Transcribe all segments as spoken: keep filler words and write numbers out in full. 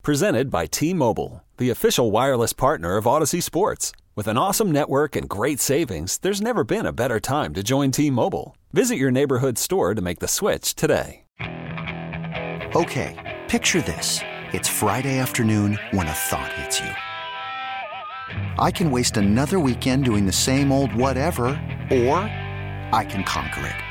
Presented by T-Mobile, the official wireless partner of Odyssey Sports. With an awesome network and great savings, there's never been a better time to join T-Mobile. Visit your neighborhood store to make the switch today. Okay, picture this. It's Friday afternoon when a thought hits you. I can waste another weekend doing the same old whatever, or I can conquer it.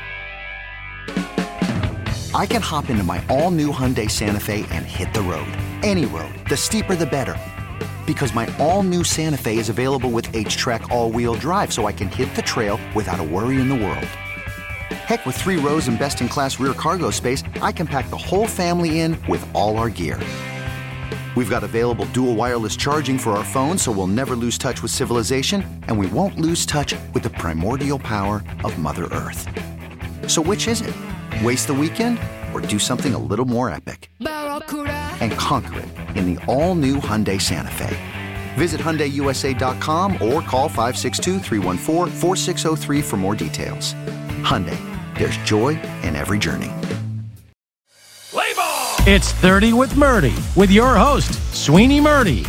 I can hop into my all-new Hyundai Santa Fe and hit the road. Any road. The steeper the better. Because my all-new Santa Fe is available with H-Track all-wheel drive, so I can hit the trail without a worry in the world. Heck, with three rows and best-in-class rear cargo space, I can pack the whole family in with all our gear. We've got available dual wireless charging for our phones, so we'll never lose touch with civilization, and we won't lose touch with the primordial power of Mother Earth. So which is it? Waste the weekend or do something a little more epic? And conquer it in the all-new Hyundai Santa Fe. Visit Hyundai U S A dot com or call five six two, three one four, four six zero three for more details. Hyundai, there's joy in every journey. Play ball! It's thirty with Murdy, with your host, Sweeney Murdy.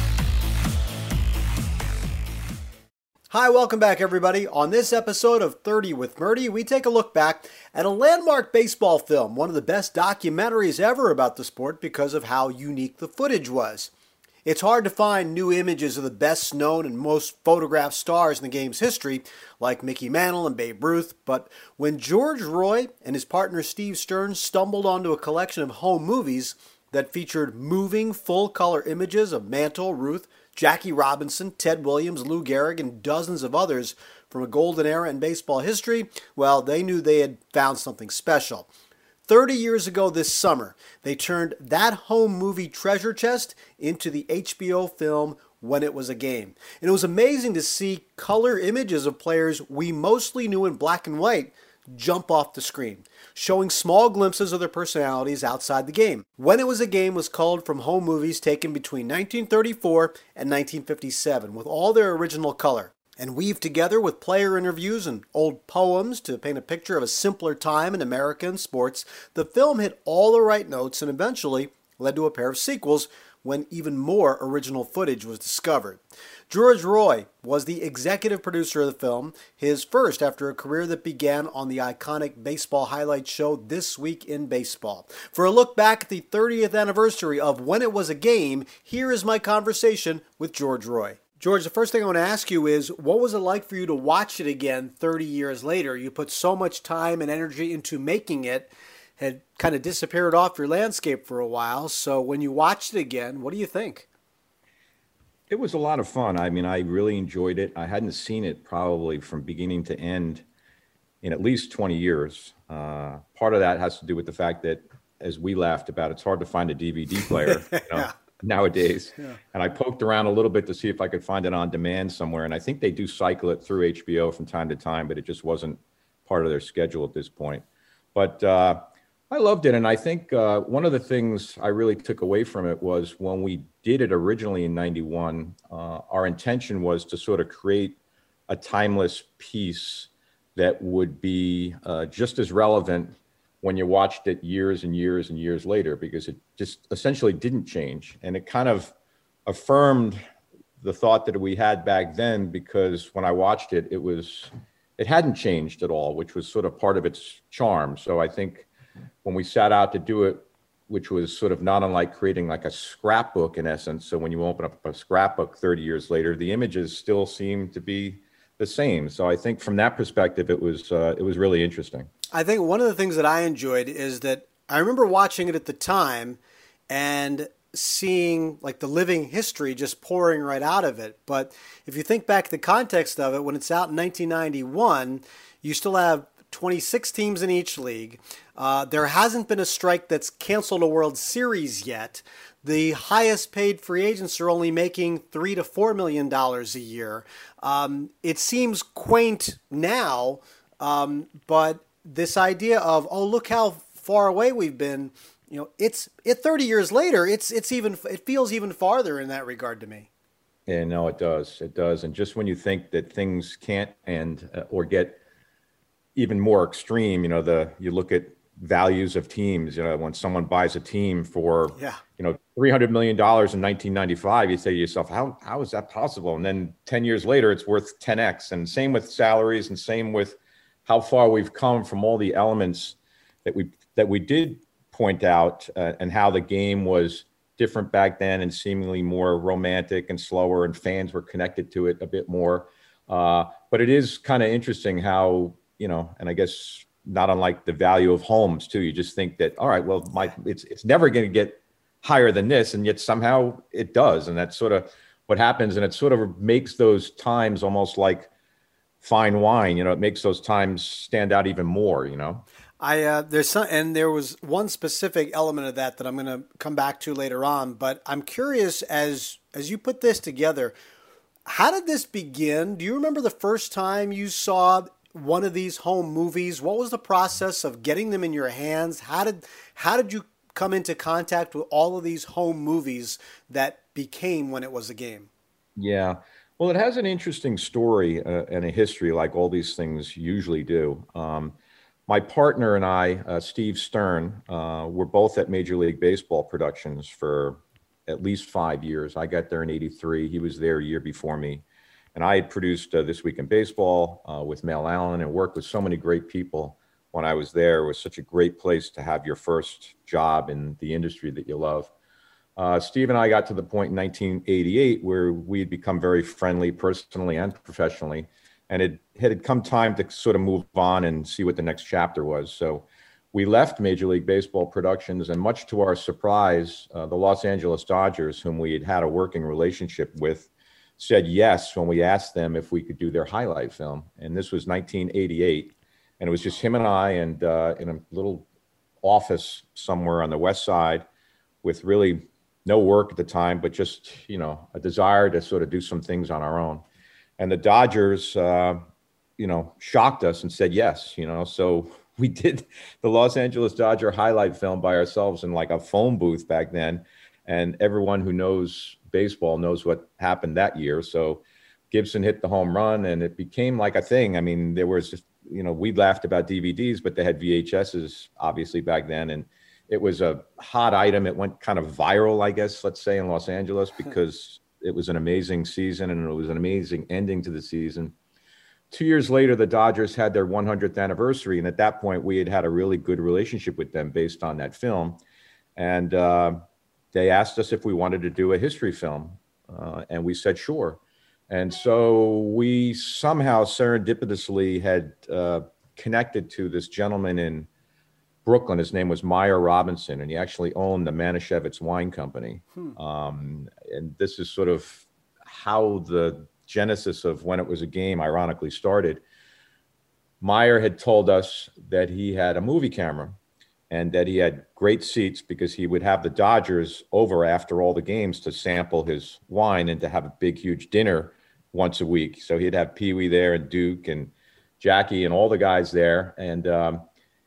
Hi, welcome back, everybody. On this episode of thirty with Murdy, we take a look back at a landmark baseball film, one of the best documentaries ever about the sport because of how unique the footage was. It's hard to find new images of the best known and most photographed stars in the game's history, like Mickey Mantle and Babe Ruth, but when George Roy and his partner Steve Stern stumbled onto a collection of home movies that featured moving, full-color images of Mantle, Ruth, Jackie Robinson, Ted Williams, Lou Gehrig, and dozens of others from a golden era in baseball history, well, they knew they had found something special. Thirty years ago this summer, they turned that home movie treasure chest into the H B O film When It Was a Game. And it was amazing to see color images of players we mostly knew in black and white jump off the screen, showing small glimpses of their personalities outside the game. When It Was a Game was culled from home movies taken between nineteen thirty-four and nineteen fifty-seven, with all their original color, and weaved together with player interviews and old poems to paint a picture of a simpler time in American sports. The film hit all the right notes and eventually led to a pair of sequels when even more original footage was discovered. George Roy was the executive producer of the film, his first after a career that began on the iconic baseball highlight show This Week in Baseball. For a look back at the thirtieth anniversary of When It Was a Game, here is my conversation with George Roy. George, the first thing I want to ask you is, what was it like for you to watch it again thirty years later? You put so much time and energy into making it, had kind of disappeared off your landscape for a while. So when you watched it again, what do you think? It was a lot of fun. I mean, I really enjoyed it. I hadn't seen it probably from beginning to end in at least twenty years. Uh, part of that has to do with the fact that, as we laughed about, it's hard to find a D V D player you know, yeah. nowadays. Yeah. And I poked around a little bit to see if I could find it on demand somewhere. And I think they do cycle it through H B O from time to time, but it just wasn't part of their schedule at this point. But uh, I loved it. And I think uh, one of the things I really took away from it was when we did it originally in ninety-one, uh, our intention was to sort of create a timeless piece that would be uh, just as relevant when you watched it years and years and years later, because it just essentially didn't change. And it kind of affirmed the thought that we had back then, because when I watched it, it was, it hadn't changed at all, which was sort of part of its charm. So I think when we sat out to do it, which was sort of not unlike creating like a scrapbook in essence. So when you open up a scrapbook thirty years later, the images still seem to be the same. So I think from that perspective, it was uh, it was really interesting. I think one of the things that I enjoyed is that I remember watching it at the time and seeing like the living history just pouring right out of it. But if you think back to the context of it, when it's out in nineteen ninety-one, you still have twenty-six teams in each league. Uh, there hasn't been a strike that's canceled a World Series yet. The highest paid free agents are only making three to four million dollars a year. Um, it seems quaint now, um, but this idea of, oh, look how far away we've been. You know, it's it thirty years later. It's it's even it feels even farther in that regard to me. Yeah, no, it does. It does. And just when you think that things can't end uh, or get even more extreme, you know, the you look at values of teams. You know, when someone buys a team for, yeah. you know, three hundred million dollars in nineteen ninety-five, you say to yourself, how, how is that possible? And then ten years later, it's worth ten X. And same with salaries, and same with how far we've come from all the elements that we, that we did point out, uh, and how the game was different back then and seemingly more romantic and slower, and fans were connected to it a bit more. Uh, but it is kind of interesting how, you know, and I guess not unlike the value of homes too. You just think that, all right, well, my, it's, it's never going to get higher than this. And yet somehow it does. And that's sort of what happens. And it sort of makes those times almost like fine wine, you know, it makes those times stand out even more, you know? I uh, there's some, and there was one specific element of that that I'm going to come back to later on. But I'm curious, as as you put this together, how did this begin? Do you remember the first time you saw one of these home movies? What was the process of getting them in your hands? How did how did you come into contact with all of these home movies that became When It Was a Game? Yeah. Well, it has an interesting story uh, and a history, like all these things usually do. Um, My partner and I, uh, Steve Stern, uh, were both at Major League Baseball Productions for at least five years. I got there in eighty-three. He was there a year before me. And I had produced uh, This Week in Baseball uh, with Mel Allen, and worked with so many great people when I was there. It was such a great place to have your first job in the industry that you love. Uh, Steve and I got to the point in nineteen eighty-eight where we had become very friendly personally and professionally. And it had come time to sort of move on and see what the next chapter was. So we left Major League Baseball Productions, and much to our surprise, uh, the Los Angeles Dodgers, whom we had had a working relationship with, said yes when we asked them if we could do their highlight film. And this was nineteen eighty-eight. And it was just him and I, and uh, in a little office somewhere on the West Side, with really no work at the time, but just, you know, a desire to sort of do some things on our own. And the Dodgers, uh, you know, shocked us and said yes, you know. So we did the Los Angeles Dodger highlight film by ourselves in like a phone booth back then. And everyone who knows baseball knows what happened that year. So Gibson hit the home run, and it became like a thing. I mean, there was just, you know, we laughed about D V Ds, but they had V H S's obviously back then. And it was a hot item. It went kind of viral, I guess, let's say, in Los Angeles, because it was an amazing season, and it was an amazing ending to the season. Two years later, the Dodgers had their one hundredth anniversary. And at that point, we had had a really good relationship with them based on that film. And uh, they asked us if we wanted to do a history film. Uh, and we said, sure. And so we somehow serendipitously had uh, connected to this gentleman in Brooklyn. His name was Meyer Robinson, and he actually owned the Manischewitz Wine Company. Hmm. Um, and this is sort of how the genesis of When It Was a Game ironically started. Meyer had told us that he had a movie camera and that he had great seats because he would have the Dodgers over after all the games to sample his wine and to have a big, huge dinner once a week. So he'd have Pee Wee there, and Duke and Jackie and all the guys there. And um,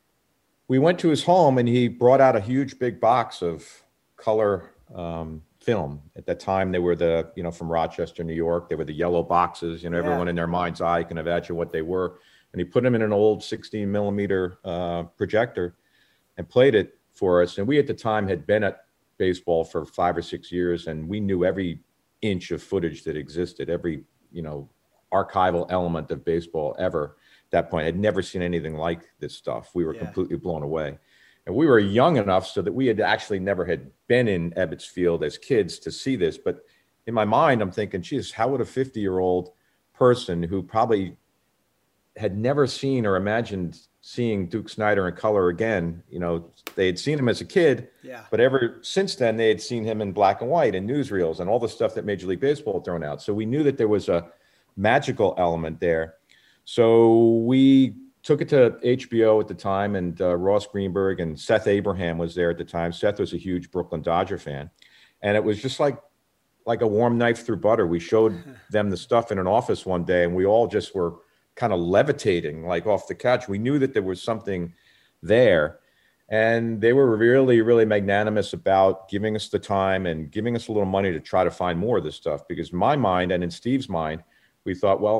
we went to his home, and he brought out a huge big box of color um, film. At that time, they were the, you know, from Rochester, New York. They were the yellow boxes. You know, yeah. Everyone in their mind's eye can imagine what they were. And he put them in an old sixteen millimeter uh, projector and played it for us. And we at the time had been at baseball for five or six years, and we knew every inch of footage that existed, every, you know, archival element of baseball ever. That point, I'd never seen anything like this stuff. We were yeah. completely blown away. And we were young enough so that we had actually never had been in Ebbets Field as kids to see this. But in my mind, I'm thinking, geez, how would a fifty-year-old person who probably had never seen or imagined seeing Duke Snider in color again, you know, they had seen him as a kid, yeah. but ever since then, they had seen him in black and white and newsreels and all the stuff that Major League Baseball had thrown out. So we knew that there was a magical element there. So we took it to H B O at the time, and uh, Ross Greenberg and Seth Abraham was there at the time. Seth was a huge Brooklyn Dodger fan. And it was just like, like a warm knife through butter. We showed them the stuff in an office one day, and we all just were kind of levitating like off the couch. We knew that there was something there. And they were really, really magnanimous about giving us the time and giving us a little money to try to find more of this stuff. Because in my mind and in Steve's mind, we thought, well,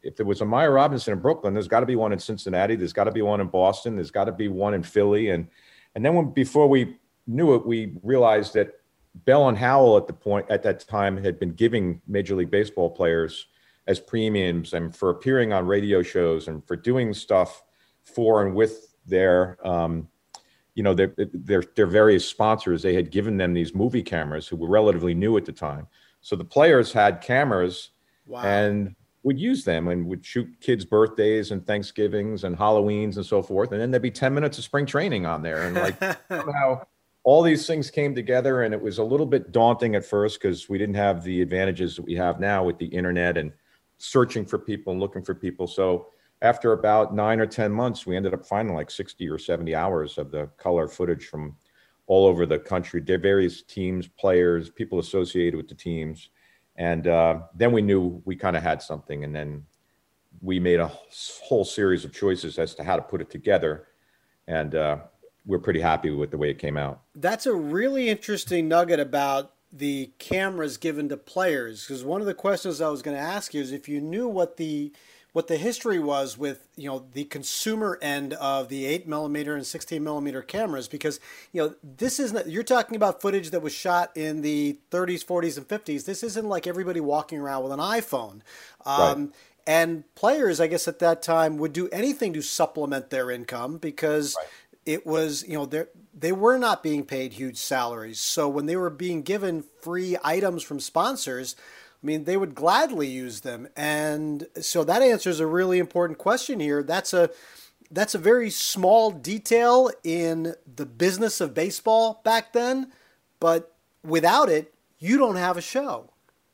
if there was a Meyer Robinson in Brooklyn, there's got to be one in Cincinnati. There's got to be one in Boston. There's got to be one in Philly. And and then when before we knew it, we realized that Bell and Howell at the point at that time had been giving Major League Baseball players as premiums and for appearing on radio shows and for doing stuff for and with their, um, you know, their, their their various sponsors. They had given them these movie cameras who were relatively new at the time. So the players had cameras wow. and would use them and would shoot kids' birthdays and Thanksgivings and Halloweens and so forth. And then there'd be ten minutes of spring training on there. And like somehow all these things came together, and it was a little bit daunting at first because we didn't have the advantages that we have now with the internet and searching for people and looking for people. So after about nine or ten months, we ended up finding like sixty or seventy hours of the color footage from all over the country, their various teams, players, people associated with the teams. And uh, then we knew we kind of had something. And then we made a whole series of choices as to how to put it together. And uh, we're pretty happy with the way it came out. That's a really interesting nugget about the cameras given to players, because one of the questions I was going to ask you is if you knew what the what the history was with, you know, the consumer end of the eight millimeter and sixteen millimeter cameras, because, you know, this isn't, you're talking about footage that was shot in the thirties, forties, and fifties. This isn't like everybody walking around with an iPhone. Um, right. And players, I guess at that time, would do anything to supplement their income because right. it was, you know, they they were not being paid huge salaries. So when they were being given free items from sponsors, I mean, they would gladly use them. And so that answers a really important question here. That's a that's a very small detail in the business of baseball back then, but without it, you don't have a show.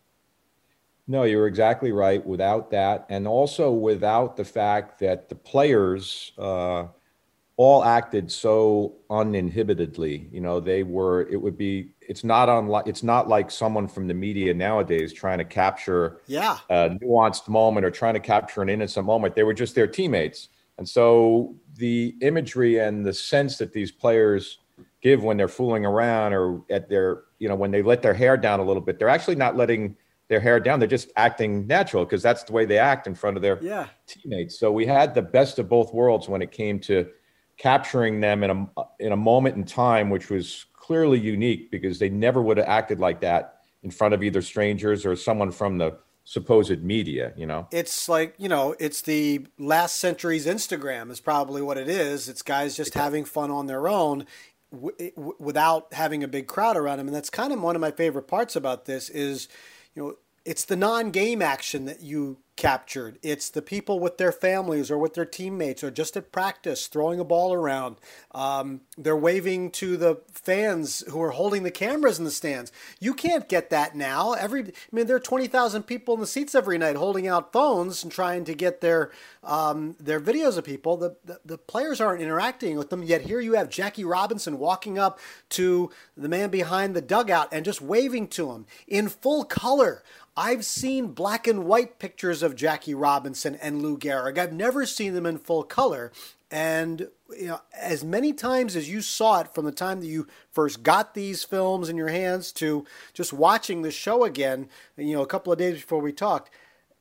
No, you're exactly right. Without that, and also without the fact that the players uh, all acted so uninhibitedly. You know, they were. It would be. It's not unlike. It's not like someone from the media nowadays trying to capture yeah. a nuanced moment or trying to capture an innocent moment. They were just their teammates, and so the imagery and the sense that these players give when they're fooling around or at their, you know, when they let their hair down a little bit, they're actually not letting their hair down. They're just acting natural because that's the way they act in front of their yeah. teammates. So we had the best of both worlds when it came to capturing them in a, in a moment in time, which was clearly unique because they never would have acted like that in front of either strangers or someone from the supposed media, you know? It's like, you know, it's the last century's Instagram is probably what it is. It's guys just yeah. having fun on their own w- w- without having a big crowd around them. And that's kind of one of my favorite parts about this is, you know, it's the non-game action that you captured. It's the people with their families or with their teammates or just at practice throwing a ball around. Um, they're waving to the fans who are holding the cameras in the stands. You can't get that now. Every, I mean, there are twenty thousand people in the seats every night holding out phones and trying to get their um, their videos of people. The, the the players aren't interacting with them, yet here you have Jackie Robinson walking up to the man behind the dugout and just waving to him in full color. I've seen black and white pictures of Jackie Robinson and Lou Gehrig. I've never seen them in full color. And, you know, as many times as you saw it from the time that you first got these films in your hands to just watching the show again, you know, a couple of days before we talked,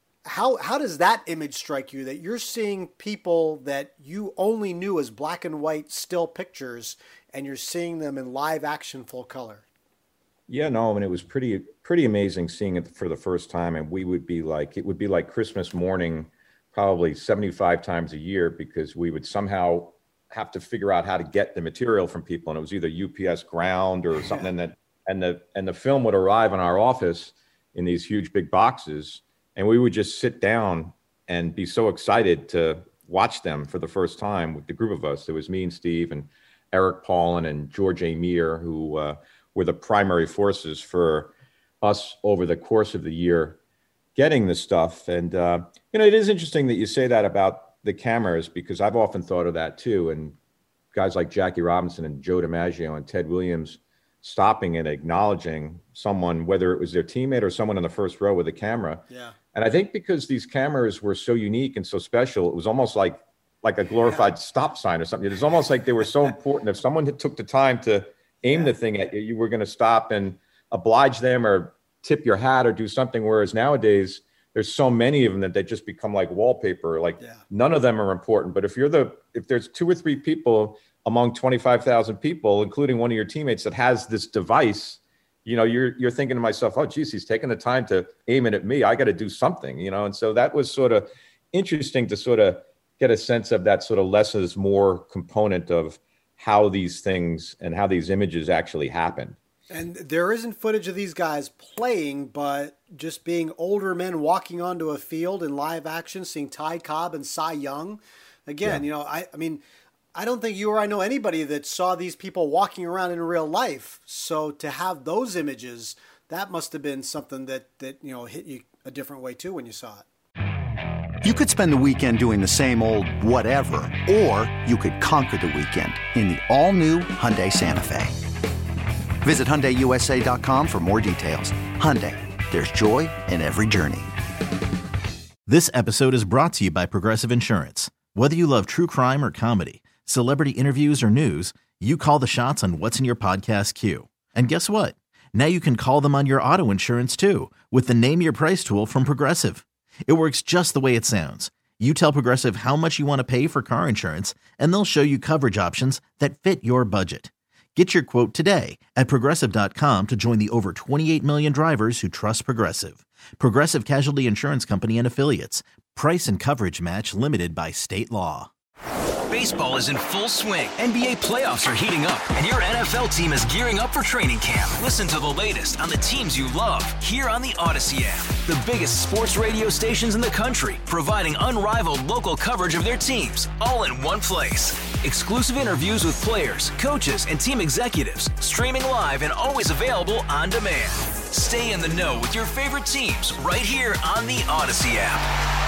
how how does that image strike you, that you're seeing people that you only knew as black and white still pictures and you're seeing them in live action full color? Yeah, no, I mean, it was pretty, pretty amazing seeing it for the first time. And we would be like, it would be like Christmas morning, probably seventy-five times a year, because we would somehow have to figure out how to get the material from people. And it was either U P S ground or something that, and the, and the film would arrive in our office in these huge big boxes. And we would just sit down and be so excited to watch them for the first time with the group of us. It was me and Steve and Eric Paulin and George Amir, who, uh, were the primary forces for us over the course of the year getting this stuff. And, uh, you know, it is interesting that you say that about the cameras, because I've often thought of that too. And guys like Jackie Robinson and Joe DiMaggio and Ted Williams stopping and acknowledging someone, whether it was their teammate or someone in the first row with a camera. Yeah. And I think because these cameras were so unique and so special, it was almost like, like a glorified yeah. stop sign or something. It was almost like they were so important. If someone had took the time to aim the thing at you, you were going to stop and oblige them or tip your hat or do something. Whereas nowadays there's so many of them that they just become like wallpaper. Like yeah. none of them are important. But if you're the, if there's two or three people among twenty-five thousand people, including one of your teammates that has this device, you know, you're, you're thinking to myself, oh, geez, he's taking the time to aim it at me. I got to do something, you know? And so that was sort of interesting to sort of get a sense of that sort of less is more component of how these things and how these images actually happen. And there isn't footage of these guys playing, but just being older men walking onto a field in live action, seeing Ty Cobb and Cy Young. Again, yeah. you know, I, I mean, I don't think you or I know anybody that saw these people walking around in real life. So to have those images, that must have been something that, that you know, hit you a different way too when you saw it. You could spend the weekend doing the same old whatever, or you could conquer the weekend in the all-new Hyundai Santa Fe. Visit Hyundai U S A dot com for more details. Hyundai, there's joy in every journey. This episode is brought to you by Progressive Insurance. Whether you love true crime or comedy, celebrity interviews or news, you call the shots on what's in your podcast queue. And guess what? Now you can call them on your auto insurance too with the Name Your Price tool from Progressive. It works just the way it sounds. You tell Progressive how much you want to pay for car insurance, and they'll show you coverage options that fit your budget. Get your quote today at Progressive dot com to join the over twenty-eight million drivers who trust Progressive. Progressive Casualty Insurance Company and Affiliates. Price and coverage match limited by state law. Baseball is in full swing. N B A playoffs are heating up, and your N F L team is gearing up for training camp. Listen to the latest on the teams you love here on the Odyssey app. The biggest sports radio stations in the country, providing unrivaled local coverage of their teams, all in one place. Exclusive interviews with players, coaches, and team executives, streaming live and always available on demand. Stay in the know with your favorite teams right here on the Odyssey app.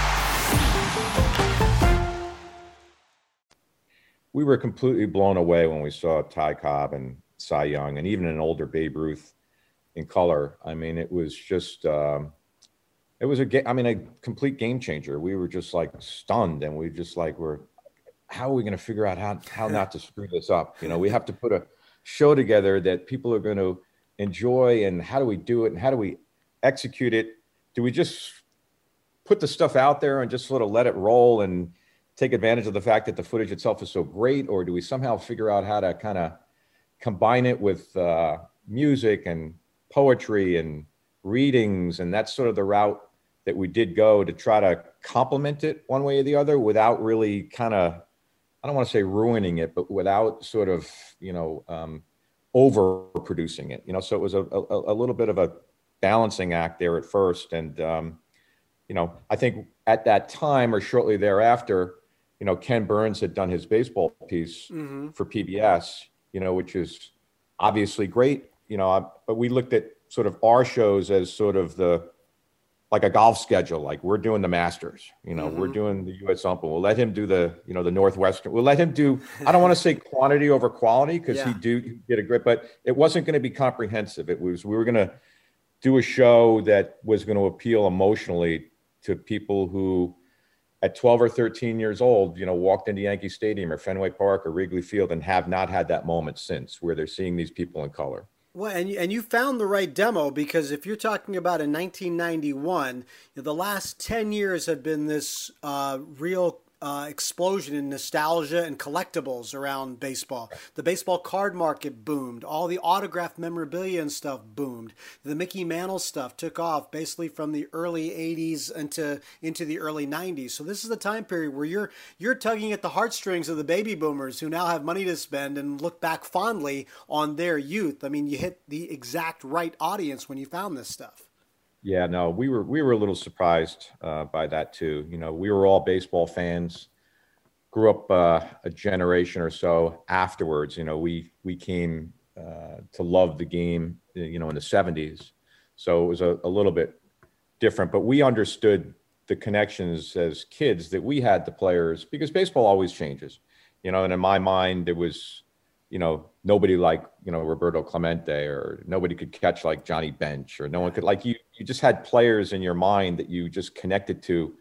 We were completely blown away when we saw Ty Cobb and Cy Young and even an older Babe Ruth in color. I mean, it was just, um, it was a ga- I mean, a complete game changer. We were just like stunned, and we just like, were, how are we going to figure out how, how not to screw this up? You know, we have to put a show together that people are going to enjoy, and how do we do it? And how do we execute it? Do we just put the stuff out there and just sort of let it roll and take advantage of the fact that the footage itself is so great, or do we somehow figure out how to kind of combine it with uh, music and poetry and readings? And that's sort of the route that we did go to try to complement it one way or the other without really kind of, I don't want to say ruining it, but without sort of, you know, um, overproducing it, you know? So it was a, a, a little bit of a balancing act there at first. And, um, you know, I think at that time or shortly thereafter, you know, Ken Burns had done his baseball piece mm-hmm. for P B S, you know, which is obviously great, you know, but we looked at sort of our shows as sort of the, like a golf schedule, like we're doing the Masters, you know, mm-hmm. we're doing the U S Open. We'll let him do the, you know, the Northwestern. We'll let him do, I don't want to say quantity over quality because yeah. he do he did a great, but it wasn't going to be comprehensive. It was, we were going to do a show that was going to appeal emotionally to people who at twelve or thirteen years old, you know, walked into Yankee Stadium or Fenway Park or Wrigley Field and have not had that moment since, where they're seeing these people in color. Well, and you, and you found the right demo, because if you're talking about in nineteen ninety-one, the last ten years have been this uh, real uh, explosion in nostalgia and collectibles around baseball. The baseball card market boomed. All the autographed memorabilia and stuff boomed. The Mickey Mantle stuff took off basically from the early eighties into into the early nineties. So this is the time period where you're you're tugging at the heartstrings of the baby boomers who now have money to spend and look back fondly on their youth. I mean, you hit the exact right audience when you found this stuff. Yeah, no, we were we were a little surprised uh, by that too. You know, we were all baseball fans. Grew up uh, a generation or so afterwards. You know, we we came uh, to love the game, you know, in the seventies. So it was a, a little bit different, but we understood the connections as kids that we had to players, because baseball always changes. You know, and in my mind, there was, you know, nobody like, you know, Roberto Clemente, or nobody could catch like Johnny Bench, or no one could, like, you, you just had players in your mind that you just connected to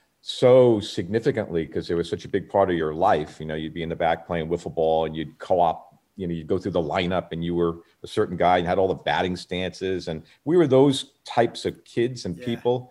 so significantly because it was such a big part of your life. You know, you'd be in the back playing wiffle ball and you'd co-op, you know, you'd go through the lineup and you were a certain guy and had all the batting stances. And we were those types of kids and yeah. people.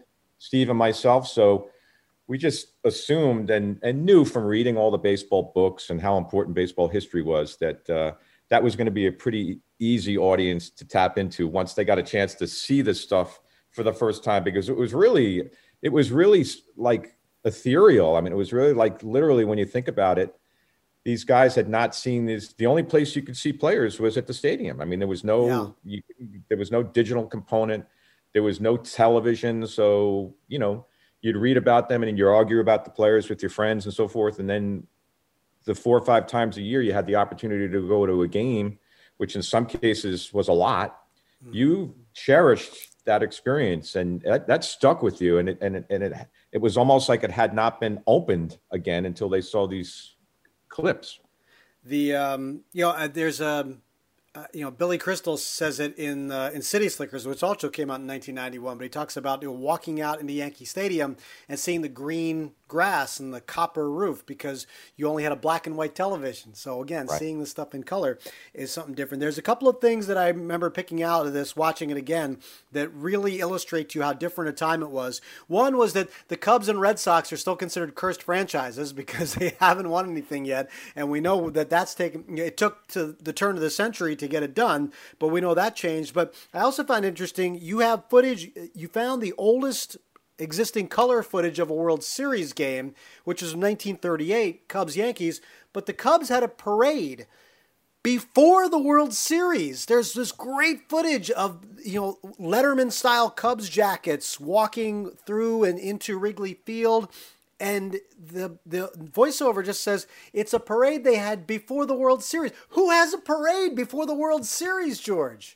Steve and myself. So we just assumed and, and knew from reading all the baseball books and how important baseball history was that uh, that was going to be a pretty easy audience to tap into once they got a chance to see this stuff for the first time, because it was really, it was really like ethereal. I mean, it was really like literally when you think about it, these guys had not seen this. The only place you could see players was at the stadium. I mean, there was no, yeah. you, there was no digital component. There was no television. So, you know, you'd read about them and you'd argue about the players with your friends and so forth. And then the four or five times a year, you had the opportunity to go to a game, which in some cases was a lot. Mm-hmm. You cherished that experience, and that, that stuck with you. And it, and it, and it, it was almost like it had not been opened again until they saw these clips. The, um, you know, uh, there's a, Uh, you know, Billy Crystal says it in uh, in City Slickers, which also came out in nineteen ninety-one. But he talks about, you know, walking out into Yankee Stadium and seeing the green grass and the copper roof because you only had a black and white television. So again, right. seeing the stuff in color is something different. There's a couple of things that I remember picking out of this, watching it again, that really illustrate to you how different a time it was. One was that the Cubs and Red Sox are still considered cursed franchises because they haven't won anything yet, and we know that that's taken. It took to the turn of the century to get it done, but we know that changed. But I also find interesting, you have footage, you found the oldest existing color footage of a World Series game, which was nineteen thirty-eight, Cubs-Yankees, but the Cubs had a parade before the World Series. There's this great footage of, you know, Letterman-style Cubs jackets walking through and into Wrigley Field. And the the voiceover just says it's a parade they had before the World Series. Who has a parade before the World Series, George?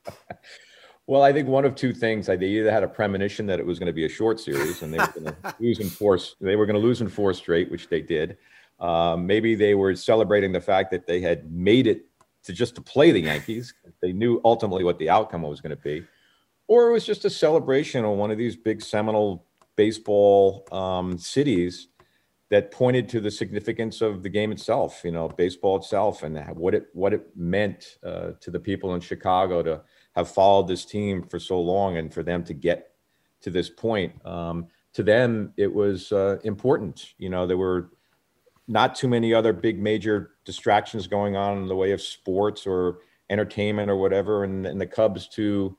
Well, I think one of two things. They either had a premonition that it was going to be a short series and they were going to lose in four. They were going to lose in four straight, which they did. Um, maybe they were celebrating the fact that they had made it to just to play the Yankees. They knew ultimately what the outcome was going to be, or it was just a celebration on one of these big seminal baseball um, cities that pointed to the significance of the game itself, you know, baseball itself, and what it what it meant uh, to the people in Chicago to have followed this team for so long, and for them to get to this point. Um, to them, it was uh, important. You know, there were not too many other big major distractions going on in the way of sports or entertainment or whatever, and, and the Cubs, to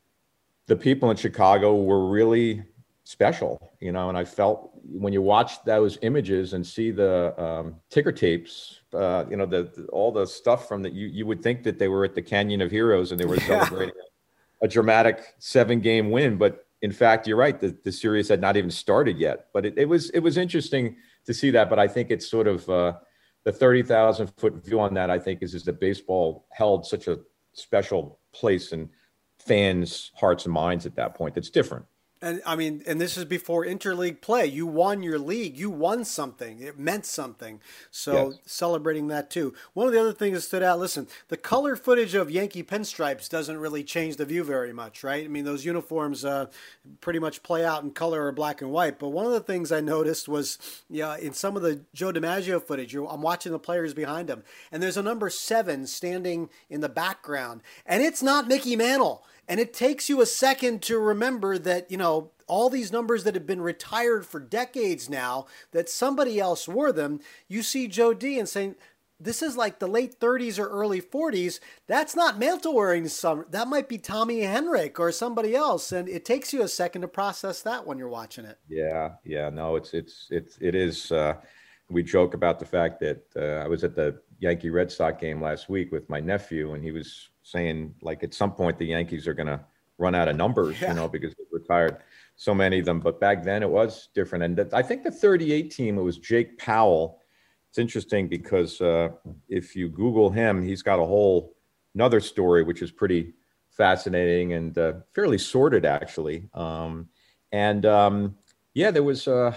the people in Chicago, were really special, you know, and I felt when you watch those images and see the um, ticker tapes, uh, you know, the, the all the stuff from that, you you would think that they were at the Canyon of Heroes and they were yeah. celebrating a, a dramatic seven game win. But in fact, you're right, the, the series had not even started yet. But it, it was it was interesting to see that. But I think it's sort of uh, the thirty thousand foot view on that, I think, is, is that baseball held such a special place in fans' hearts and minds at that point. That's different. And I mean, and this is before interleague play. You won your league. You won something. It meant something. So yes. Celebrating that too. One of the other things that stood out, listen, the color footage of Yankee pinstripes doesn't really change the view very much, right? I mean, those uniforms uh, pretty much play out in color or black and white. But one of the things I noticed was, yeah, in some of the Joe DiMaggio footage, I'm watching the players behind him, and there's a number seven standing in the background, and it's not Mickey Mantle. And it takes you a second to remember that, you know, all these numbers that have been retired for decades now, that somebody else wore them. You see Joe D and saying, this is like the late thirties or early forties. That's not Mantle wearing some. That might be Tommy Henrich or somebody else. And it takes you a second to process that when you're watching it. Yeah, yeah, no, it's it's it's it is. Uh, we joke about the fact that uh, I was at the Yankee Red Sox game last week with my nephew, and he was saying, like, at some point the Yankees are going to run out of numbers, yeah. you know, because they retired so many of them. But back then it was different. And that, I think the thirty-eight team, it was Jake Powell. It's interesting because uh, if you Google him, he's got a whole another story, which is pretty fascinating and uh, fairly sordid, actually. Um, and um, yeah, there was uh,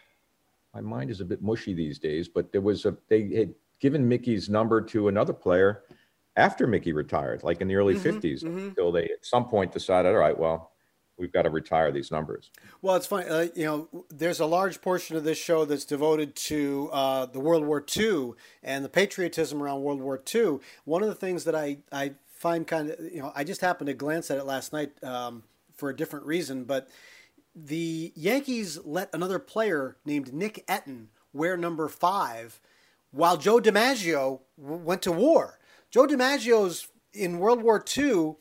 my mind is a bit mushy these days, but there was a, they had given Mickey's number to another player after Mickey retired, like in the early mm-hmm, fifties, mm-hmm. until they at some point decided, all right, well, we've got to retire these numbers. Well, it's funny, uh, you know, there's a large portion of this show that's devoted to uh, the World War Two and the patriotism around World War Two. One of the things that I, I find kind of, you know, I just happened to glance at it last night um, for a different reason, but the Yankees let another player named Nick Etten wear number five while Joe DiMaggio w- went to war. Joe DiMaggio's in World War Two,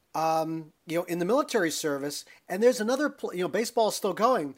um, you know, in the military service, and there's another, pl- you know, baseball is still going.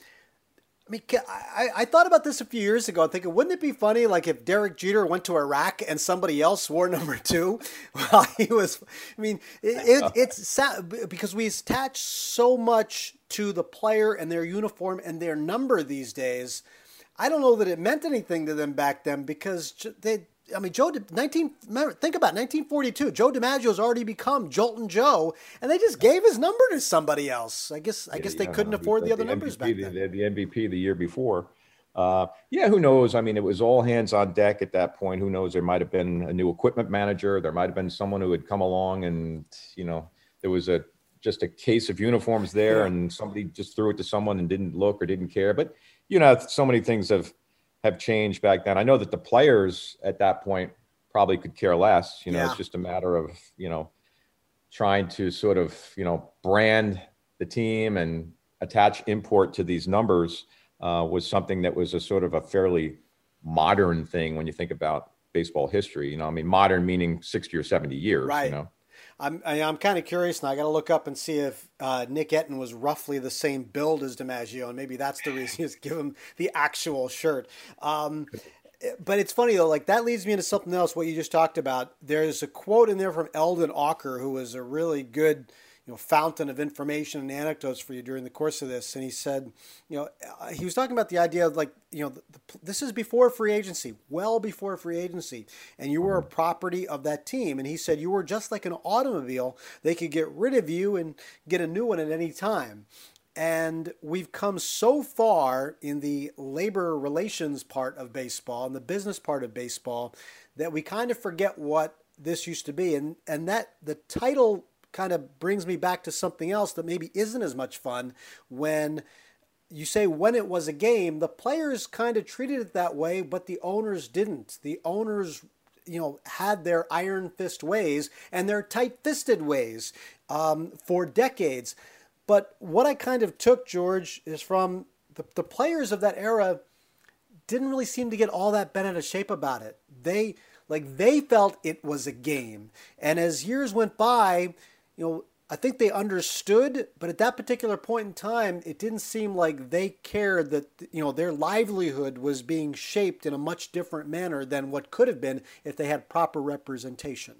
I mean, I, I thought about this a few years ago. I'm thinking, wouldn't it be funny, like if Derek Jeter went to Iraq and somebody else wore number two while he was? I mean, it, it, it's sad because we attach so much to the player and their uniform and their number these days. I don't know that it meant anything to them back then because they. I mean, Joe, nineteen, think about it, nineteen forty-two, Joe DiMaggio's already become Joltin' Joe, and they just gave his number to somebody else. I guess I guess they yeah, couldn't afford the, the other the numbers M V P, back then. They had the M V P the year before. Uh, yeah, who knows? I mean, it was all hands on deck at that point. Who knows? There might have been a new equipment manager. There might have been someone who had come along and, you know, there was a just a case of uniforms there yeah. and somebody just threw it to someone and didn't look or didn't care. But, you know, so many things have, have changed back then. I know that the players at that point probably could care less. You know, yeah. It's just a matter of, you know, trying to sort of, you know, brand the team and attach import to these numbers uh, was something that was a sort of a fairly modern thing when you think about baseball history. You know, I mean, modern meaning sixty or seventy years, right. you know. I'm I, I'm kind of curious, and I got to look up and see if uh, Nick Etten was roughly the same build as DiMaggio, and maybe that's the reason is give him the actual shirt. Um, But it's funny, though, like that leads me into something else, what you just talked about. There's a quote in there from Eldon Auker, who was a really good, you know, fountain of information and anecdotes for you during the course of this. And he said, you know, he was talking about the idea of like, you know, the, the, this is before free agency, well before free agency. And you were a property of that team. And he said you were just like an automobile. They could get rid of you and get a new one at any time. And we've come so far in the labor relations part of baseball and the business part of baseball that we kind of forget what this used to be. And and that the title kind of brings me back to something else that maybe isn't as much fun. When you say when it was a game, the players kind of treated it that way, but the owners didn't. The owners, you know, had their iron fist ways and their tight-fisted ways um, for decades. But what I kind of took, George, is from the, the players of that era didn't really seem to get all that bent out of shape about it. They like they felt it was a game. And as years went by, you know, I think they understood, but at that particular point in time, it didn't seem like they cared that, you know, their livelihood was being shaped in a much different manner than what could have been if they had proper representation.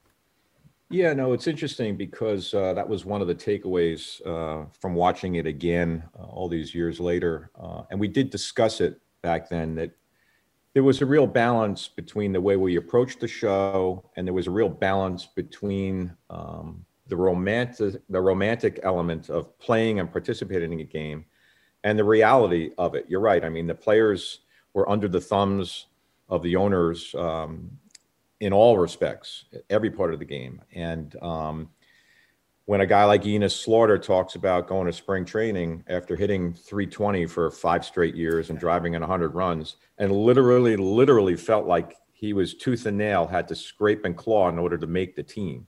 Yeah, no, it's interesting because uh, that was one of the takeaways uh, from watching it again uh, all these years later. Uh, and we did discuss it back then, that there was a real balance between the way we approached the show, and there was a real balance between um, the romantic, the romantic element of playing and participating in a game and the reality of it. You're right. I mean, the players were under the thumbs of the owners um, in all respects, every part of the game. And um, when a guy like Enos Slaughter talks about going to spring training after hitting three twenty for five straight years and driving in one hundred runs, and literally, literally felt like he was tooth and nail, had to scrape and claw in order to make the team.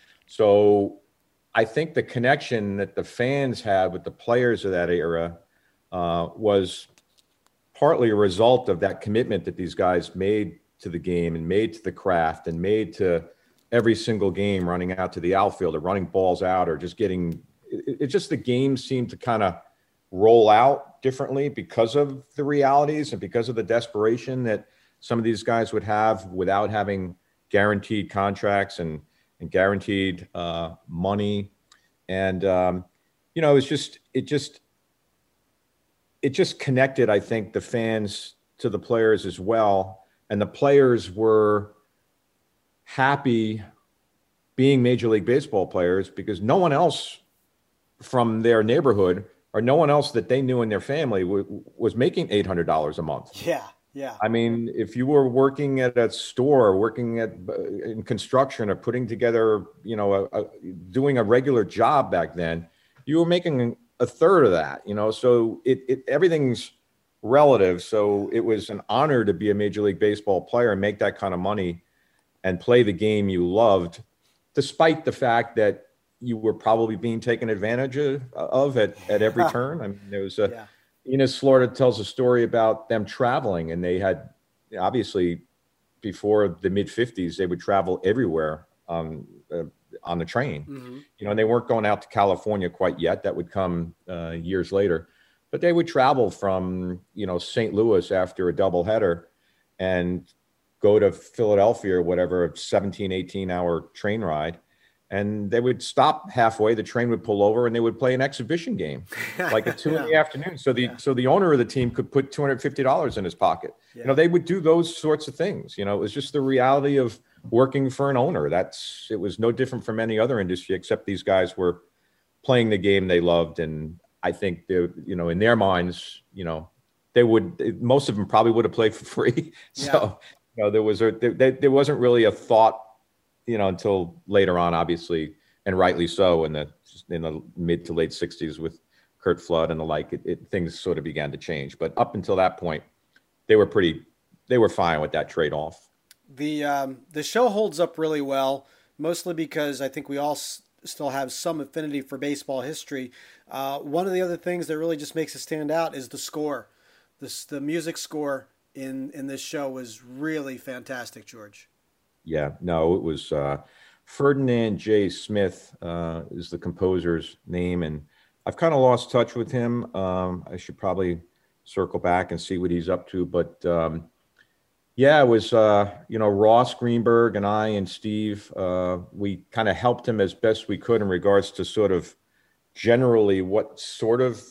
So I think the connection that the fans had with the players of that era uh, was partly a result of that commitment that these guys made to the game and made to the craft and made to every single game, running out to the outfield or running balls out or just getting it, it just the game seemed to kind of roll out differently because of the realities and because of the desperation that some of these guys would have without having guaranteed contracts and, and guaranteed uh, money. And, um, you know, it's just, it just, it just connected, I think, the fans to the players as well. And the players were happy being Major League Baseball players because no one else from their neighborhood or no one else that they knew in their family w- was making eight hundred dollars a month. Yeah, yeah. I mean, if you were working at a store, working at in construction or putting together, you know, a, a, doing a regular job back then, you were making a third of that, you know, so it, it everything's relative. So it was an honor to be a Major League Baseball player and make that kind of money and play the game you loved, despite the fact that you were probably being taken advantage of, of at, at every turn. I mean, there was a, yeah. Enos Florida tells a story about them traveling, and they had, obviously, before the mid fifties, they would travel everywhere um, uh, on the train. Mm-hmm. You know, and they weren't going out to California quite yet. That would come uh, years later. But they would travel from, you know, Saint Louis after a doubleheader and go to Philadelphia or whatever, a seventeen, eighteen hour train ride. And they would stop halfway, the train would pull over, and they would play an exhibition game, like at two yeah. in the afternoon. So the yeah. so the owner of the team could put two hundred fifty dollars in his pocket. Yeah. You know, they would do those sorts of things. You know, it was just the reality of working for an owner. That's it was no different from any other industry, except these guys were playing the game they loved. And I think they, you know, in their minds, you know, they would most of them probably would have played for free. Yeah. So you know, there was a there, there wasn't really a thought, you know, until later on, obviously, and rightly so, in the in the mid to late sixties with Curt Flood and the like, it, it, things sort of began to change. But up until that point, they were pretty, they were fine with that trade off. The um, the show holds up really well, mostly because I think we all s- still have some affinity for baseball history. Uh, one of the other things that really just makes it stand out is the score. This the music score in in this show was really fantastic, George. Yeah, no, it was uh, Ferdinand J. Smith uh, is the composer's name, and I've kind of lost touch with him. Um, I should probably circle back and see what he's up to. But um, yeah, it was, uh, you know, Ross Greenberg and I and Steve, uh, we kind of helped him as best we could in regards to sort of generally what sort of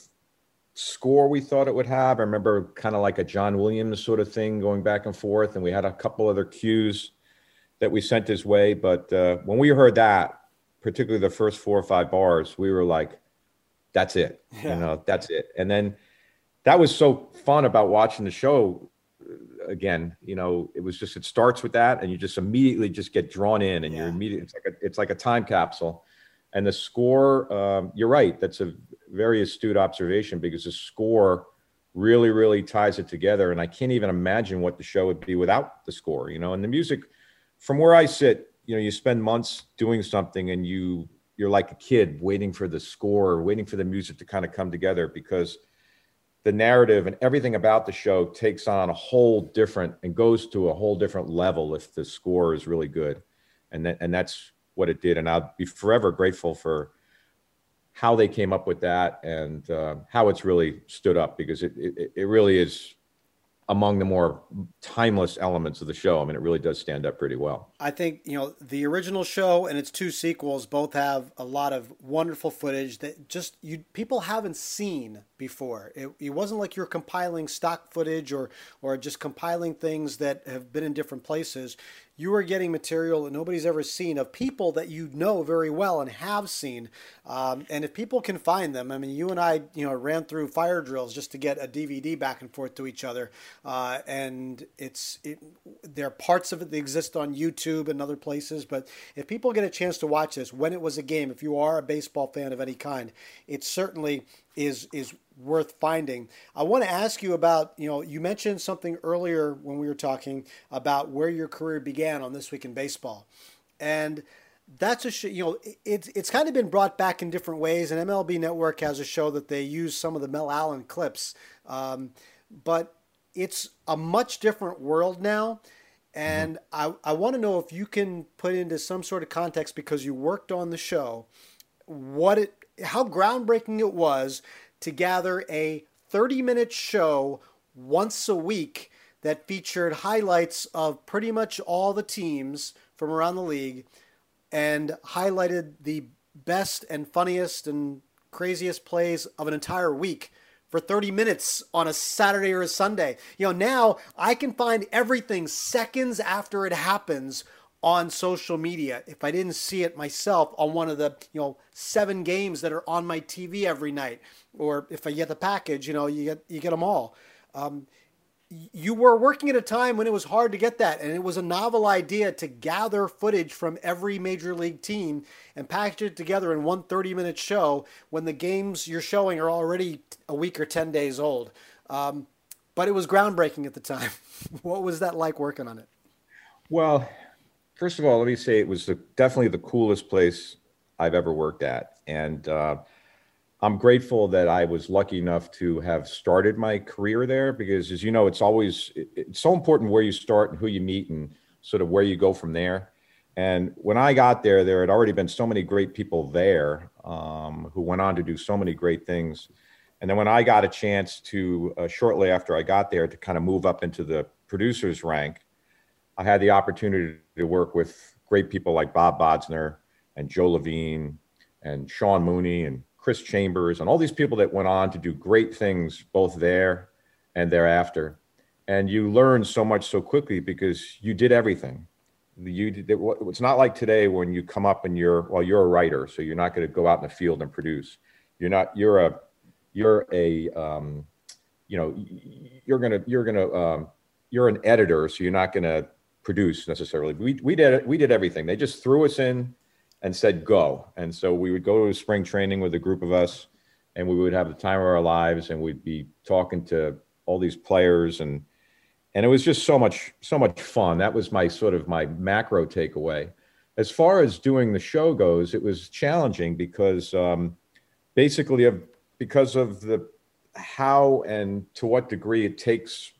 score we thought it would have. I remember kind of like a John Williams sort of thing going back and forth, and we had a couple other cues that we sent his way. But uh, when we heard that, particularly the first four or five bars, we were like, that's it, yeah. you know, that's it. And then that was so fun about watching the show again. You know, it was just, it starts with that, and you just immediately just get drawn in, and yeah. you're immediately, it's like a, it's like a time capsule. And the score, um, you're right, that's a very astute observation, because the score really, really ties it together. And I can't even imagine what the show would be without the score, you know. And the music, from where I sit, you know, you spend months doing something, and you, you're like a kid waiting for the score, waiting for the music to kind of come together, because the narrative and everything about the show takes on a whole different and goes to a whole different level if the score is really good. And that, and that's what it did. And I'll be forever grateful for how they came up with that, and uh, how it's really stood up, because it, it, it really is among the more timeless elements of the show. I mean, it really does stand up pretty well. I think, you know, the original show and its two sequels both have a lot of wonderful footage that just you people haven't seen before. It, it wasn't like you're compiling stock footage or or just compiling things that have been in different places. You are getting material that nobody's ever seen of people that you know very well and have seen. Um, and if people can find them, I mean, you and I, you know, ran through fire drills just to get a D V D back and forth to each other. Uh, and it's it, there are parts of it that exist on YouTube and other places. But if people get a chance to watch this when it was a game, if you are a baseball fan of any kind, it certainly is is worth finding. I want to ask you about, you know, you mentioned something earlier when we were talking about where your career began on This Week in Baseball. And that's a show, you know, it's it's kind of been brought back in different ways. And M L B Network has a show that they use some of the Mel Allen clips. Um, but it's a much different world now. And I, I want to know if you can put into some sort of context, because you worked on the show, what it, how groundbreaking it was to gather a thirty minute show once a week that featured highlights of pretty much all the teams from around the league and highlighted the best and funniest and craziest plays of an entire week for thirty minutes on a Saturday or a Sunday. You know, now I can find everything seconds after it happens on social media if I didn't see it myself on one of the, you know, seven games that are on my T V every night. Or if I get the package, you know, you get you get them all. Um, you were working at a time when it was hard to get that, and it was a novel idea to gather footage from every major league team and package it together in one thirty-minute show when the games you're showing are already a week or ten days old. Um, but it was groundbreaking at the time. What was that like working on it? Well, first of all, let me say it was the, definitely the coolest place I've ever worked at. And uh, I'm grateful that I was lucky enough to have started my career there, because as you know, it's always, it's so important where you start and who you meet and sort of where you go from there. And when I got there, there had already been so many great people there um, who went on to do so many great things. And then when I got a chance to, uh, shortly after I got there, to kind of move up into the producer's rank, I had the opportunity to work with great people like Bob Bosner and Joe Levine and Sean Mooney and Chris Chambers and all these people that went on to do great things both there and thereafter. And you learn so much so quickly because you did everything. You did, it's not like today when you come up and you're, well, you're a writer, so you're not going to go out in the field and produce. You're not, you're a, you're a, um, you know, you're going to, you're going to, um, you're an editor, so you're not going to produce necessarily. We, we did, we did everything. They just threw us in and said, go. And so we would go to spring training with a group of us, and we would have the time of our lives, and we'd be talking to all these players, and, and it was just so much, so much fun. That was my sort of my macro takeaway. As far as doing the show goes, it was challenging because um, basically of, because of the, how and to what degree it takes,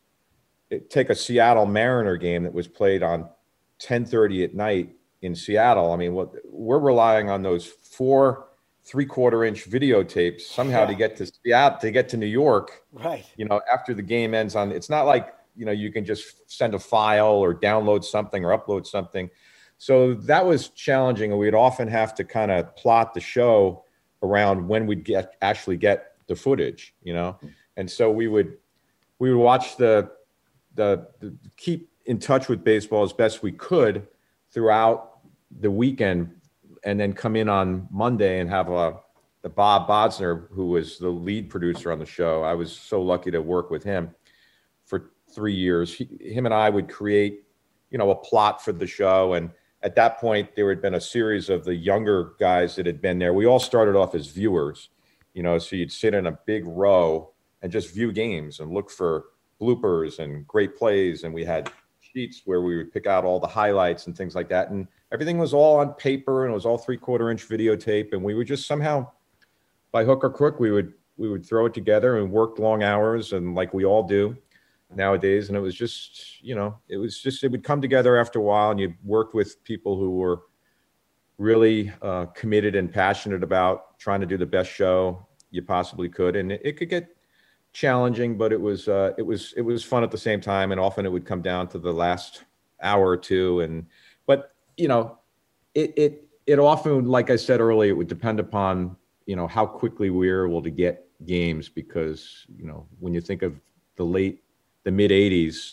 it take a Seattle Mariner game that was played on ten thirty at night in Seattle. I mean, what we're relying on those four three quarter inch videotapes somehow yeah. to get to Seattle, to get to New York, right? You know, after the game ends on, it's not like, you know, you can just send a file or download something or upload something. So that was challenging. And we'd often have to kind of plot the show around when we'd get actually get the footage, you know? And so we would, we would watch the, the, the keep in touch with baseball as best we could throughout the weekend, and then come in on Monday and have a, the Bob Bosner, who was the lead producer on the show. I was so lucky to work with him for three years. He, him and I would create, you know, a plot for the show. And at that point, there had been a series of the younger guys that had been there. We all started off as viewers, you know, so you'd sit in a big row and just view games and look for bloopers and great plays. And we had sheets where we would pick out all the highlights and things like that. And everything was all on paper, and it was all three quarter inch videotape. And we would just somehow, by hook or crook, we would, we would throw it together and work long hours, and like we all do nowadays. And it was just, you know, it was just, it would come together after a while, and you worked with people who were really uh, committed and passionate about trying to do the best show you possibly could. And it, it could get challenging, but it was, uh, it was, it was fun at the same time. And often it would come down to the last hour or two. And, but, you know, it, it, it often, like I said earlier, it would depend upon, you know, how quickly we were able to get games, because, you know, when you think of the late, the mid eighties,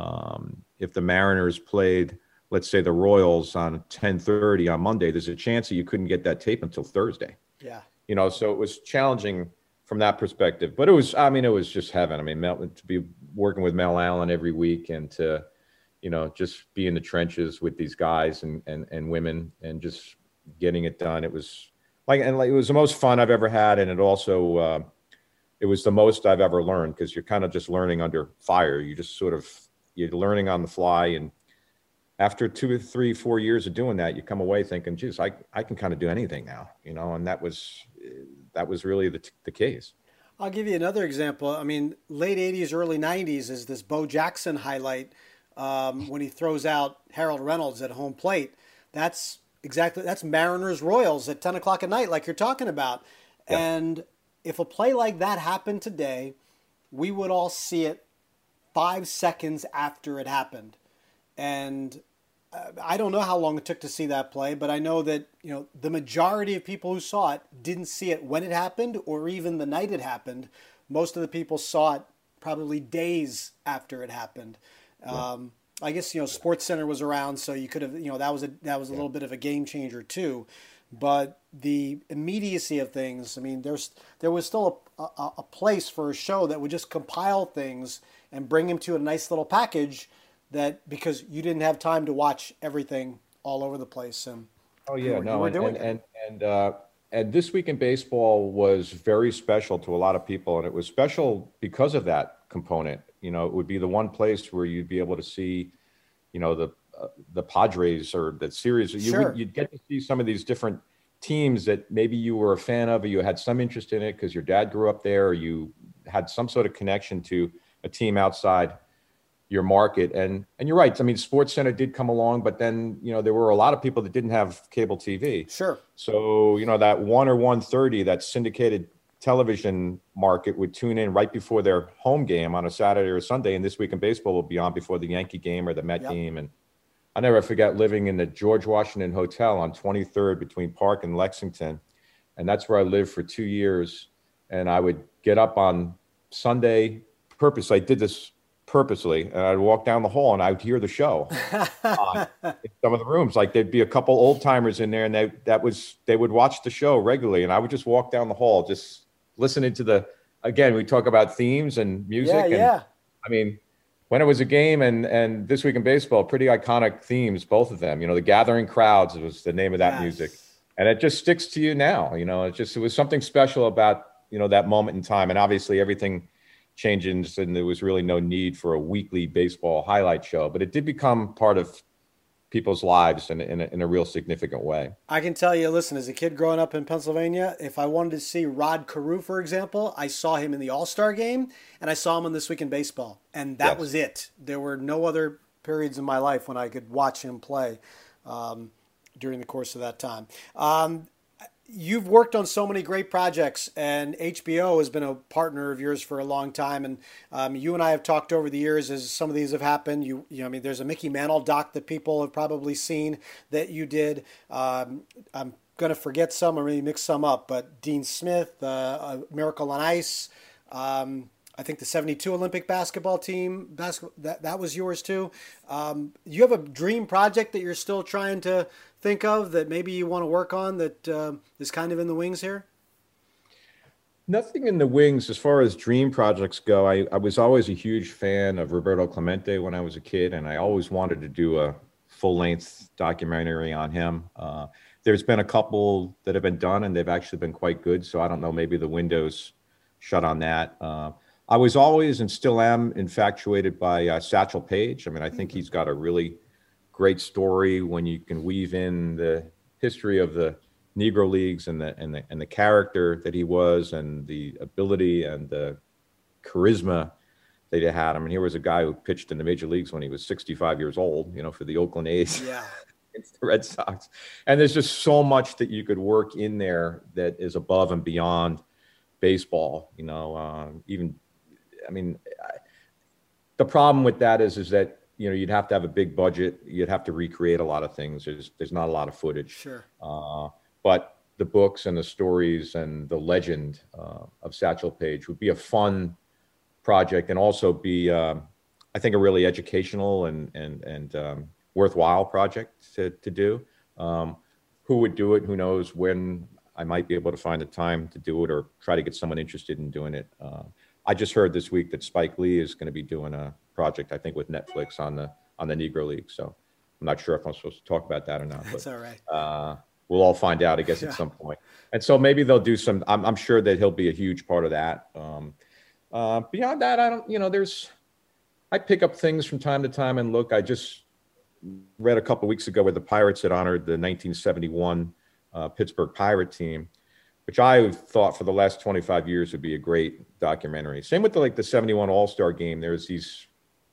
um, if the Mariners played, let's say the Royals on ten thirty on Monday, there's a chance that you couldn't get that tape until Thursday. Yeah. You know, so it was challenging from that perspective, but it was, I mean, it was just heaven. I mean, Mel, to be working with Mel Allen every week, and to, you know, just be in the trenches with these guys and, and, and women, and just getting it done. It was like, and like, it was the most fun I've ever had. And it also, uh, it was the most I've ever learned, because you're kind of just learning under fire. You just sort of, you're learning on the fly. And after two or three, four years of doing that, you come away thinking, geez, I, I can kind of do anything now, you know? And that was, that was really the, the case. I'll give you another example. I mean, late eighties, early nineties is this Bo Jackson highlight um, when he throws out Harold Reynolds at home plate. That's exactly, that's Mariners Royals at ten o'clock at night, like you're talking about. Yeah. And if a play like that happened today, we would all see it five seconds after it happened. And I don't know how long it took to see that play, but I know that, you know, the majority of people who saw it didn't see it when it happened, or even the night it happened. Most of the people saw it probably days after it happened. Yeah. Um, I guess, you know, SportsCenter was around, so you could have, you know, that was a that was a yeah. little bit of a game changer too. But the immediacy of things, I mean, there's there was still a, a, a place for a show that would just compile things and bring them to a nice little package, that because you didn't have time to watch everything all over the place. And oh yeah, you, no, you and, and and and uh, and this week in baseball was very special to a lot of people, and it was special because of that component. You know, it would be the one place where you'd be able to see, you know, the uh, the Padres or the series. You sure. would, you'd get to see some of these different teams that maybe you were a fan of, or you had some interest in it because your dad grew up there, or you had some sort of connection to a team outside your market. And and you're right. I mean, SportsCenter did come along, but then, you know, there were a lot of people that didn't have cable T V. Sure. So, you know, that one or one thirty, that syndicated television market would tune in right before their home game on a Saturday or Sunday. And This Week in Baseball will be on before the Yankee game or the Met yep. game. And I never forget living in the George Washington Hotel on twenty-third between Park and Lexington. And that's where I lived for two years. And I would get up on Sunday purposely. I did this purposely. And I'd walk down the hall and I'd hear the show uh, in some of the rooms. Like there'd be a couple old timers in there, and they that was they would watch the show regularly. And I would just walk down the hall, just listening to the, again, we talk about themes and music. Yeah, and yeah. I mean, when it was a game and and This Week in Baseball, pretty iconic themes, both of them. You know, the Gathering Crowds was the name of that yes. music. And it just sticks to you now. You know, it just, it was something special about, you know, that moment in time. And obviously everything changes, and there was really no need for a weekly baseball highlight show, but it did become part of people's lives in, in, a, in a real significant way. I can tell you, listen, as a kid growing up in Pennsylvania, if I wanted to see Rod Carew, for example, I saw him in the All-Star game, and I saw him on This Week in Baseball, and that yes. was it. There were no other periods in my life when I could watch him play um, during the course of that time. Um, You've worked on so many great projects, and H B O has been a partner of yours for a long time. And um, you and I have talked over the years as some of these have happened. You, you know, I mean, there's a Mickey Mantle doc that people have probably seen that you did. Um, I'm going to forget some or maybe mix some up, but Dean Smith, uh, Miracle on Ice. Um, I think the seventy-two Olympic basketball team, basketball, that, that was yours too. Um, you have a dream project that you're still trying to think of that maybe you want to work on that uh, is kind of in the wings here? Nothing in the wings as far as dream projects go. I, I was always a huge fan of Roberto Clemente when I was a kid, and I always wanted to do a full-length documentary on him. Uh, there's been a couple that have been done, and they've actually been quite good, so I don't know, maybe the window's shut on that. Uh, I was always and still am infatuated by uh, Satchel Paige. I mean, I think he's got a really great story when you can weave in the history of the Negro Leagues and the and the and the character that he was, and the ability and the charisma that he had. I mean, here was a guy who pitched in the major leagues when he was sixty-five years old, you know, for the Oakland A's yeah. against the Red Sox. And there's just so much that you could work in there that is above and beyond baseball. You know, uh, even I mean, I, the problem with that is is that, you know, you'd have to have a big budget. You'd have to recreate a lot of things. There's there's not a lot of footage. Sure. Uh, but the books and the stories and the legend uh, of Satchel Paige would be a fun project, and also be, uh, I think, a really educational and and and um, worthwhile project to to do. Um, who would do it? Who knows when I might be able to find the time to do it, or try to get someone interested in doing it. Uh, I just heard this week that Spike Lee is going to be doing a project, I think, with Netflix on the on the Negro League. So I'm not sure if I'm supposed to talk about that or not. That's but, all right. Uh, we'll all find out, I guess, yeah. at some point. And so maybe they'll do some. I'm, I'm sure that he'll be a huge part of that. Um, uh, beyond that, I don't. You know, there's. I pick up things from time to time and look. I just read a couple of weeks ago where the Pirates had honored the nineteen seventy-one uh, Pittsburgh Pirate team, which I thought for the last twenty-five years would be a great documentary. Same with the, like the seventy-one All-Star game. There's these,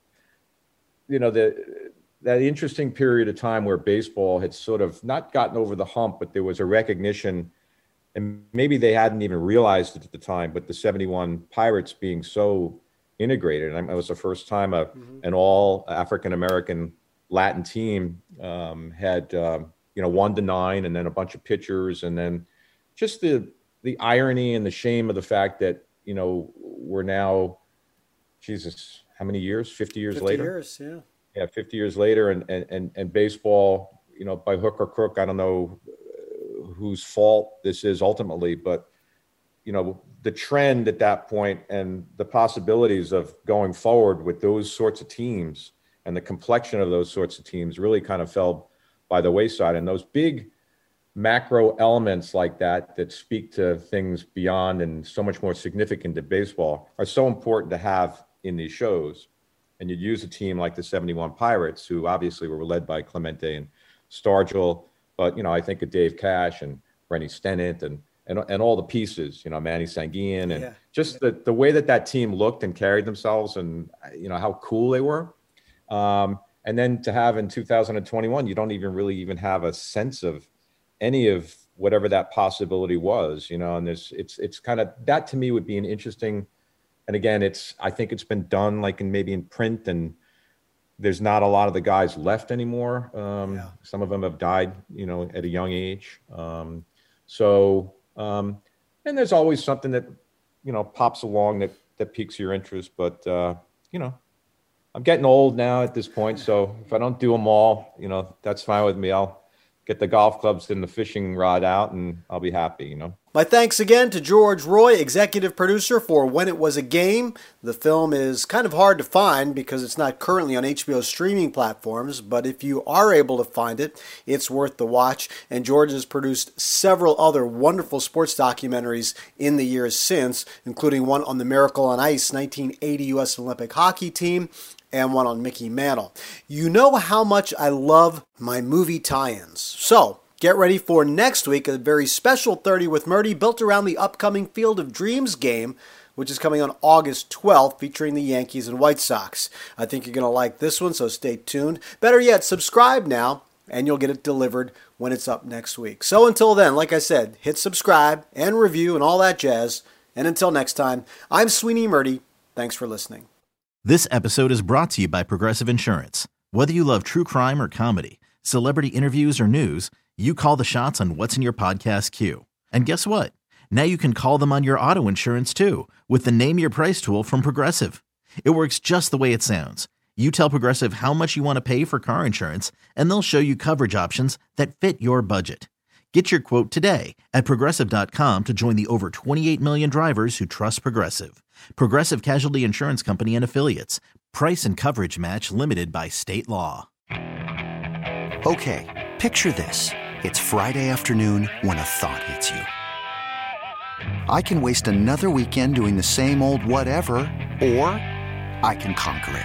you know, the that interesting period of time where baseball had sort of not gotten over the hump, but there was a recognition, and maybe they hadn't even realized it at the time, but the seventy-one Pirates being so integrated. And it was the first time a, mm-hmm. an all African-American Latin team um, had, um, you know, one to nine, and then a bunch of pitchers, and then just the the irony and the shame of the fact that, you know, we're now, Jesus, how many years? fifty years fifty later? years, yeah. Yeah, fifty years later, and, and, and, and baseball, you know, by hook or crook, I don't know whose fault this is ultimately, but, you know, the trend at that point and the possibilities of going forward with those sorts of teams and the complexion of those sorts of teams really kind of fell by the wayside. And those big macro elements like that that speak to things beyond and so much more significant to baseball are so important to have in these shows. And you'd use a team like the seventy-one Pirates, who obviously were led by Clemente and Stargell, but, you know, I think of Dave Cash and Freddie Stennett and, and, and all the pieces, you know, Manny Sanguian and Yeah. just the, the way that that team looked and carried themselves and, you know, how cool they were. Um, and then to have in two thousand twenty-one, you don't even really even have a sense of any of whatever that possibility was, you know, and there's, it's, it's kind of, that to me would be an interesting, and again, it's, I think it's been done like in maybe in print, and there's not a lot of the guys left anymore. Um, Yeah. Some of them have died, you know, at a young age. Um, so, um, and there's always something that, you know, pops along that, that piques your interest, but, uh, you know, I'm getting old now at this point. So if I don't do them all, you know, that's fine with me. I'll get the golf clubs and the fishing rod out and I'll be happy, you know. My thanks again to George Roy, executive producer for When It Was a Game. The film is kind of hard to find because it's not currently on H B O's streaming platforms, but if you are able to find it, it's worth the watch. And George has produced several other wonderful sports documentaries in the years since, including one on the Miracle on Ice nineteen eighty U S Olympic hockey team, and one on Mickey Mantle. You know how much I love my movie tie-ins. So, get ready for next week, a very special thirty with Murdy built around the upcoming Field of Dreams game, which is coming on August twelfth, featuring the Yankees and White Sox. I think you're going to like this one, so stay tuned. Better yet, subscribe now, and you'll get it delivered when it's up next week. So until then, like I said, hit subscribe and review and all that jazz. And until next time, I'm Sweeney Murdy. Thanks for listening. This episode is brought to you by Progressive Insurance. Whether you love true crime or comedy, celebrity interviews or news, you call the shots on what's in your podcast queue. And guess what? Now you can call them on your auto insurance too with the Name Your Price tool from Progressive. It works just the way it sounds. You tell Progressive how much you want to pay for car insurance, and they'll show you coverage options that fit your budget. Get your quote today at Progressive dot com to join the over twenty-eight million drivers who trust Progressive. Progressive Casualty Insurance Company and Affiliates. Price and coverage match limited by state law. Okay, picture this. It's Friday afternoon when a thought hits you. I can waste another weekend doing the same old whatever, or I can conquer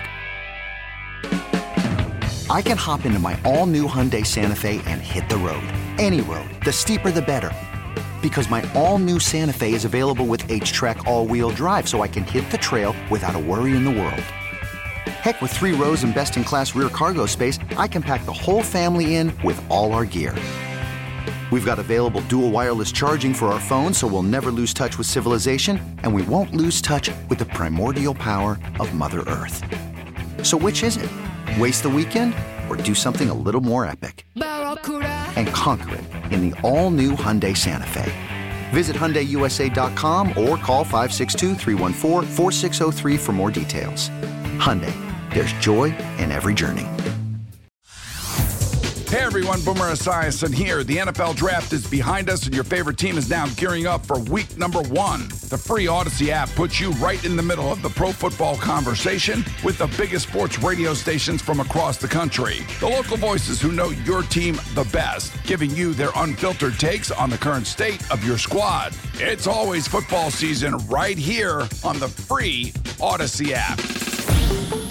it. I can hop into my all-new Hyundai Santa Fe and hit the road. Any road. The steeper the better. Because my all-new Santa Fe is available with H-Track all-wheel drive, so I can hit the trail without a worry in the world. Heck, with three rows and best-in-class rear cargo space, I can pack the whole family in with all our gear. We've got available dual wireless charging for our phones, so we'll never lose touch with civilization, and we won't lose touch with the primordial power of Mother Earth. So which is it? Waste the weekend or do something a little more epic? And conquer it in the all-new Hyundai Santa Fe. Visit Hyundai U S A dot com or call five six two, three one four, four six zero three for more details. Hyundai, there's joy in every journey. Hey everyone, Boomer Esiason here. The N F L Draft is behind us and your favorite team is now gearing up for week number one. The free Odyssey app puts you right in the middle of the pro football conversation with the biggest sports radio stations from across the country. The local voices who know your team the best, giving you their unfiltered takes on the current state of your squad. It's always football season right here on the free Odyssey app.